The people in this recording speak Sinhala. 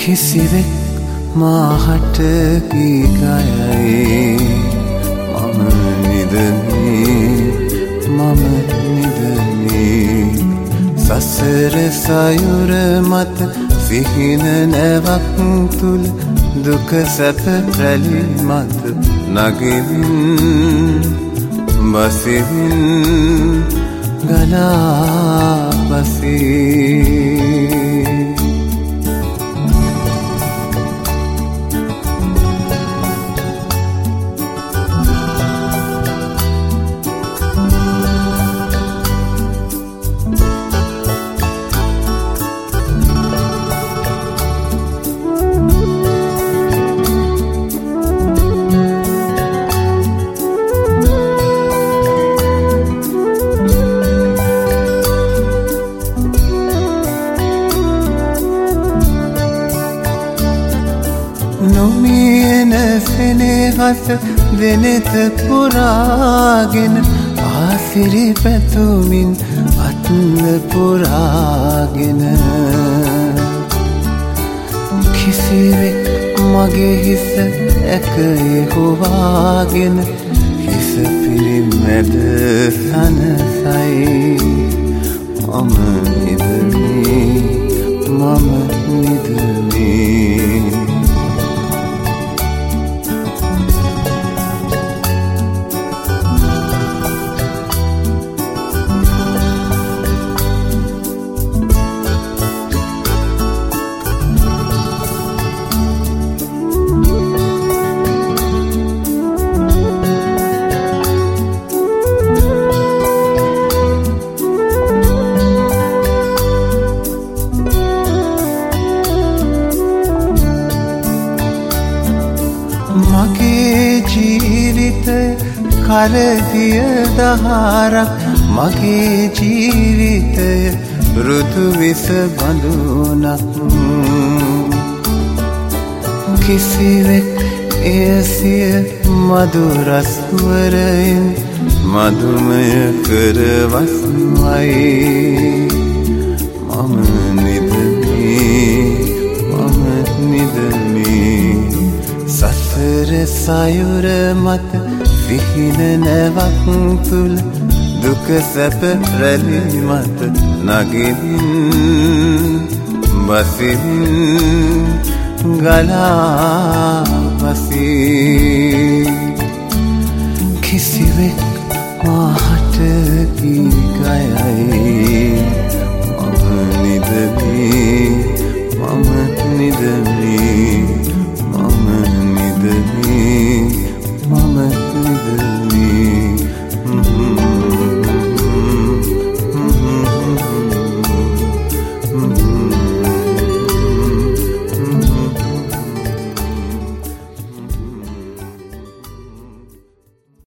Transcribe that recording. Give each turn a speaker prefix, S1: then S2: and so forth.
S1: කිසිවෙක් මාහට කී ගයයි මම නිදමි සසර සයුර මත සිහින නැවක් තුල දුක සැප රැලි මත නගිමින් බසිමින් ගලා බසී නොමියන සෙනෙහස දෙනෙත පුරාගෙන ආසිරි පැතුමින් අත්ල පුරාගෙන කිසිවෙක් මගේ හිස ඇකේ හොවාගෙන හිස පිරිමැද සනසයි මම නිදමි මගේ ජීවිතය කරදිය දහරක් මගේ ජීවිතය රුතු විස බඳුනක් කිසිවෙක් එයසිය මధుරස්වරයෙන් මధుමය කරවස්මයි මම නිදමි සසර සයුර මත සිහින නැවක් තුල දුක සැප රැලි මත නගිමින් බසිමින් ගලා බසී කිසිවෙක් මාහට කී